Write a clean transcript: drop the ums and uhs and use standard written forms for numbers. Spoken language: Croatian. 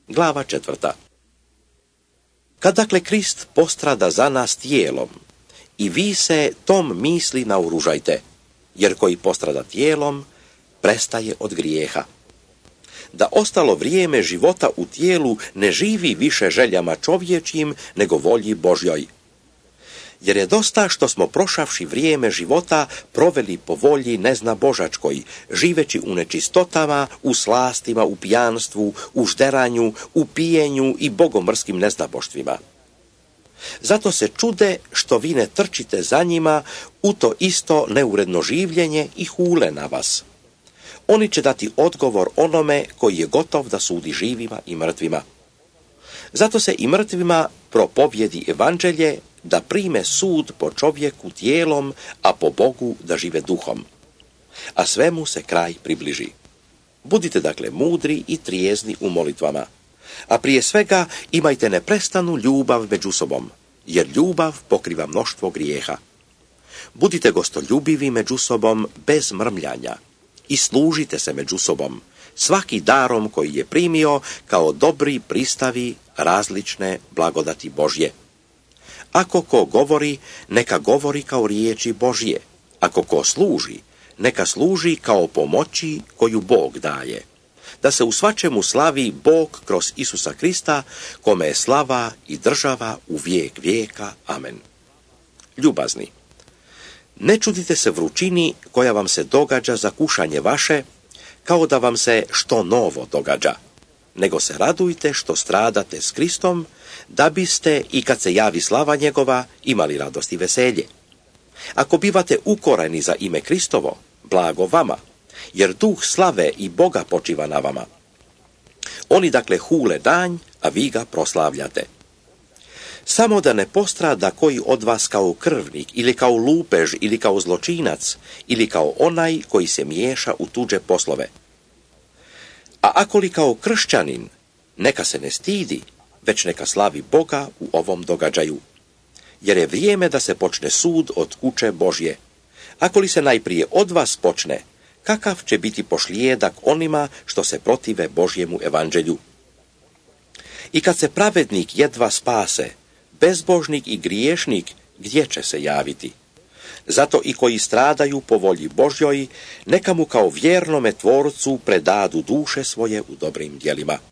Glava 4. Kad dakle Krist postrada za nas tijelom, i vi se tom misli naoružajte, jer koji postrada tijelom, prestaje od grijeha. Da ostalo vrijeme života u tijelu ne živi više željama čovječjim, nego volji Božjoj. Jer je dosta što smo prošavši vrijeme života proveli po volji nezna Božačkoj, živeći u nečistotama, u slastima, u pijanstvu, u žderanju, u pijenju i bogomrskim neznaboštvima. Zato se čude što vi ne trčite za njima u to isto neuredno življenje i hule na vas. Oni će dati odgovor onome koji je gotov da sudi živima i mrtvima. Zato se i mrtvima propovjedi evanđelje da prime sud po čovjeku tijelom, a po Bogu da žive duhom. A svemu se kraj približi. Budite dakle mudri i trijezni u molitvama. A prije svega imajte neprestanu ljubav među sobom, jer ljubav pokriva mnoštvo grijeha. Budite gostoljubivi među sobom bez mrmljanja i služite se među sobom, svaki darom koji je primio kao dobri pristavi različne blagodati Božje. Ako ko govori, neka govori kao riječi Božje. Ako ko služi, neka služi kao pomoći koju Bog daje. Da se u svačemu slavi Bog kroz Isusa Krista, kome je slava i država u vijek vijeka. Amen. Ljubazni, ne čudite se vrućini koja vam se događa za kušanje vaše, kao da vam se što novo događa, nego se radujte što stradate s Kristom, da biste, i kad se javi slava njegova, imali radost i veselje. Ako bivate ukoreni za ime Kristovo, blago vama, jer duh slave i Boga počiva na vama. Oni dakle hule danj, a vi ga proslavljate. Samo da ne postrada koji od vas kao krvnik, ili kao lupež, ili kao zločinac, ili kao onaj koji se miješa u tuđe poslove. A ako li kao kršćanin, neka se ne stidi, već neka slavi Boga u ovom događaju. Jer je vrijeme da se počne sud od kuće Božje. Ako li se najprije od vas počne, kakav će biti pošlijedak onima što se protive Božjemu evanđelju? I kad se pravednik jedva spase, bezbožnik i griješnik gdje će se javiti? Zato i koji stradaju po volji Božjoj, neka mu kao vjernome tvorcu predadu duše svoje u dobrim djelima.